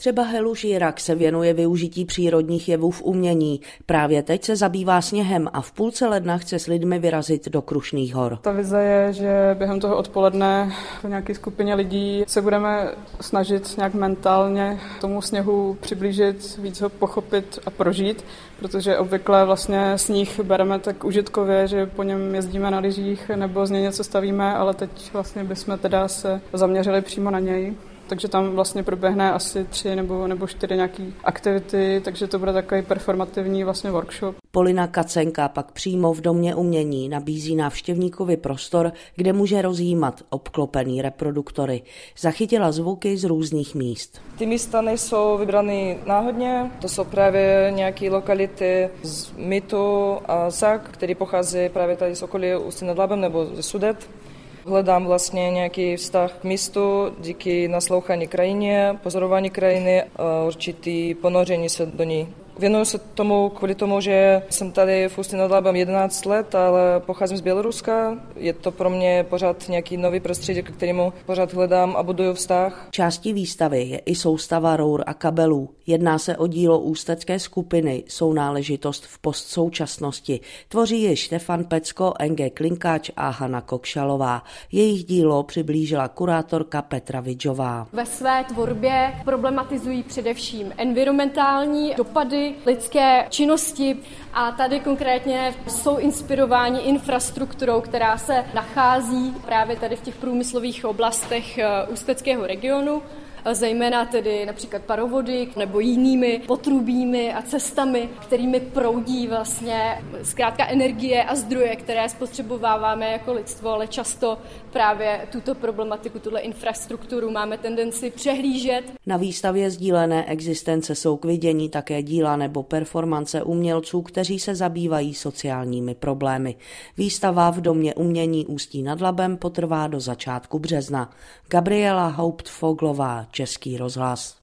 Třeba Heluš Jirak se věnuje využití přírodních jevů v umění. Právě teď se zabývá sněhem a v půlce ledna chce s lidmi vyrazit do Krušných hor. Ta vize je, že během toho odpoledne v nějaké skupině lidí se budeme snažit nějak mentálně tomu sněhu přiblížit, víc ho pochopit a prožít, protože obvykle vlastně sníh bereme tak užitkově, že po něm jezdíme na lyžích nebo z něj něco stavíme, ale teď vlastně bychom teda se zaměřili přímo na něj. Takže tam vlastně proběhne asi 3 nebo 4 nějaký aktivity, takže to bude takový performativní vlastně workshop. Polina Kacenka pak přímo v Domě umění nabízí návštěvníkovi prostor, kde může rozjímat obklopený reproduktory. Zachytila zvuky z různých míst. Ty místa nejsou vybrané náhodně, to jsou právě nějaké lokality z mýtu a sag, které pochází právě tady z okolí Ústí nad Labem nebo ze Sudet. Hledám vlastně nějaký vztah k místu díky naslouchání krajině, pozorování krajiny a určitý ponoření se do ní. Věnuju se tomu kvůli tomu, že jsem tady v Ústí nad Labem 11 let, ale pocházím z Běloruska. Je to pro mě pořád nějaký nový prostředí, k kterému pořád hledám a buduju vztah. Částí výstavy je i soustava rour a kabelů. Jedná se o dílo ústecké skupiny Sounáležitost v postsoučasnosti. Tvoří ji Štefan Pecko, Enge Klinkáč a Hana Kokšalová. Jejich dílo přiblížila kurátorka Petra Vidžová. Ve své tvorbě problematizují především environmentální dopady lidské činnosti a tady konkrétně jsou inspirováni infrastrukturou, která se nachází právě tady v těch průmyslových oblastech ústeckého regionu, zejména tedy například parovody nebo jinými potrubími a cestami, kterými proudí vlastně zkrátka energie a zdroje, které spotřebováváme jako lidstvo, ale často právě tuto problematiku, tuhle infrastrukturu máme tendenci přehlížet. Na výstavě sdílené existence jsou k vidění také díla nebo performance umělců, kteří se zabývají sociálními problémy. Výstava v Domě umění Ústí nad Labem potrvá do začátku března. Gabriela Hauptfoglová, Český rozhlas.